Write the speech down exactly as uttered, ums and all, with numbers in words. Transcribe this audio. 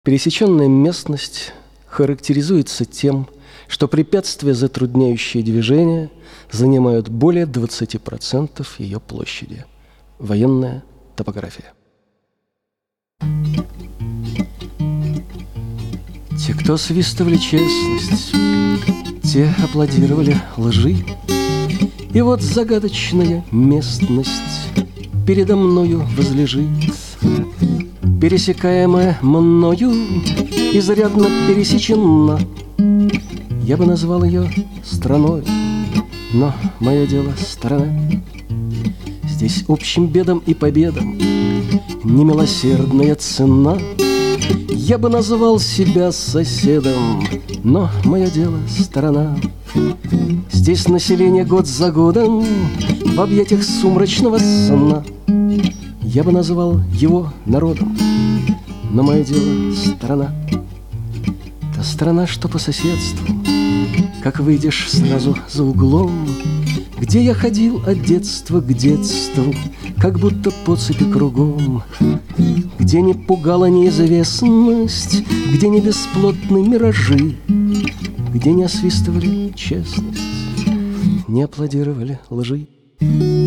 Пересеченная местность характеризуется тем, что препятствия, затрудняющие движение, занимают более двадцати процентов ее площади. Военная топография. Те, кто свистывали честность, те аплодировали лжи. И вот загадочная местность передо мною возлежит, пересекаемая мною, изрядно пересечена. Я бы назвал ее страной, но мое дело сторона. Здесь общим бедам и победам немилосердная цена. Я бы назвал себя соседом, но мое дело сторона. Здесь население год за годом в объятиях сумрачного сна. Я бы назвал его народом, но мое дело сторона. Та страна, что по соседству, как выйдешь сразу за углом, где я ходил от детства к детству, как будто по цепи кругом, где не пугала неизвестность, где не бесплотны миражи, где не освистывали честность, не аплодировали лжи.